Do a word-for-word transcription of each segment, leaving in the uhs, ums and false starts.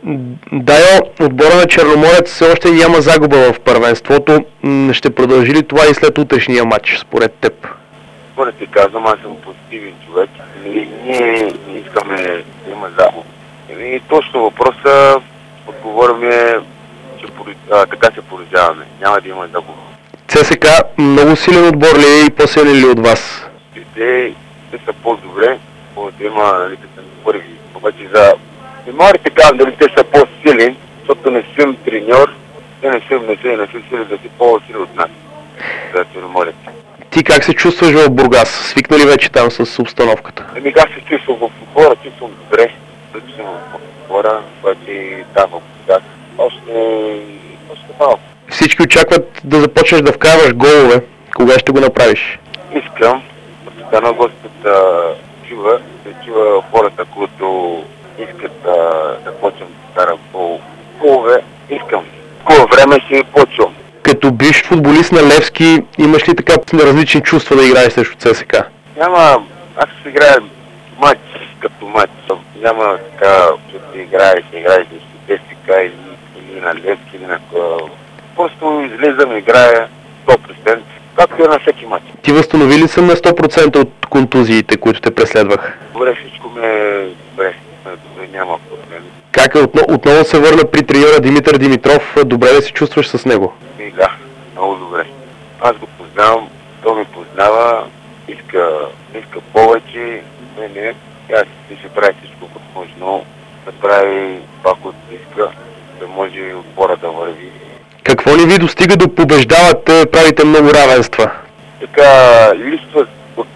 Дайо, отбора на Черноморец все още няма загуба в първенството. Ще продължи ли това и след утрешния матч, според теб? Според ти казвам, аз съм позитивен човек. Ние, ние не искаме да има загуба. И точно въпроса отговорим е, че а, така се поръжаваме. Няма да има загуба. ЦСКА много силен отбор ли е и по-силен ли от вас? Те, те са по-добре, да има, нали, те са първи. Обаче за... Не мога да кажа дали те са по-силен, защото не съм треньор, те не са, не са, не са сили да си по-сили от нас. За Черноморец. Ти как се чувстваш в Бургас? Свикна ли вече там с обстановката? Еми как се чувствам в отбора, чувствам добре. Защото съм в отбора, обаче там в Бургас. Още, още малко. Всички очакват да започнеш да вкарваш голове. Кога ще го направиш? Искам, да на Господ да чува, да чува хората, които искат да, да почвам да старам по голове. Искам. Такова време ще почвам. Като бивш футболист на Левски, имаш ли така различни чувства да играеш срещу ЦСКА? Няма, аз ще играя матч като матч. Няма така, че ти играеш, играеш срещу ЦСКА или, или на Левски, или на... Просто излизам и играя сто процента, както и на всеки матч. Ти възстанови ли съм на сто процента от контузиите, които те преследваха? Добре, всичко ме е добре. Добре, няма проблеми. Как е отново, отново се върна при треньора Димитър Димитров? Добре да се чувстваш с него? И да, много добре. Аз го познавам, той ме познава, иска, иска повече, мене, аз ще прави всичко възможно, да прави това, което иска, да може отбора да върви. Какво ли ви достига да побеждавате, правите много равенства? Така, листват от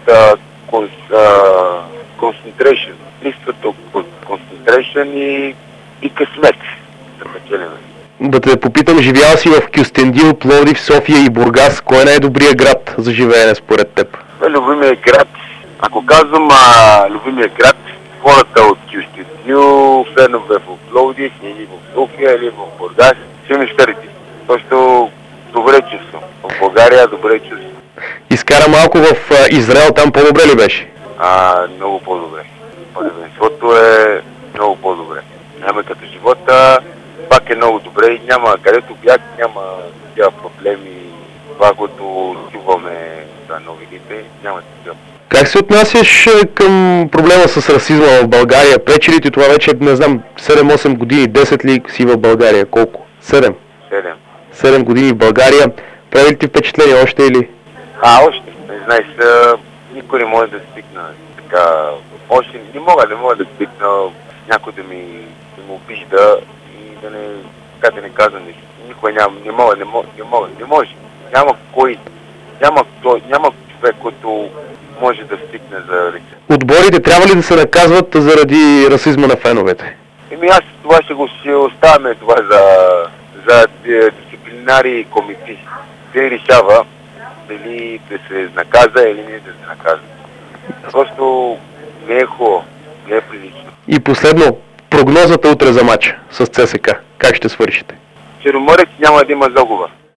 концентрация, листват от концентрация и, и късмет да печелиме. Да те попитам, живял си в Кюстендил, Пловдив, София и Бургас. Кой е най-добрият град за живеене според теб? Любимия град. Ако казвам а, любимия град, хората от Кюстендил, фенове в Пловдив, или в София, или в Бургас, ще ми старите. Защото добре чувствам. В България добре чувствам. Изкара малко в а, Израел, там по-добре ли беше? А, много по-добре. Първенството е много по-добре. Няма като живота, пак е много добре и няма, където бях, няма такива проблеми. Това, което чуваме за новините, няма такива. Как се отнасяш към проблема с расизма в България? Пречи ли ти това вече, не знам, седем-осем години, десет ли си в България? Колко? седем? седем. седем години в България. Прави ли ти впечатление още или? А, още. Не знаеш, никой не може да стигна така. Още не мога, не мога да стигна някой да ми, да ми обижда и да не, така да не казвам нещо. Никой няма, не мога, не мога, не мога, не може. Няма кой, няма той, няма човек, който може да стигне за ръка. Отборите трябва ли да се наказват заради расизма на феновете? Еми аз това ще го ще оставяме това за, за дисциплинари комитети. Те решава дали да се наказа или не да се наказа. Просто не е хубаво, не е прилично. И последно, прогнозата утре за матча с ЦСКА. Как ще свършите? Черноморец няма да има загуба.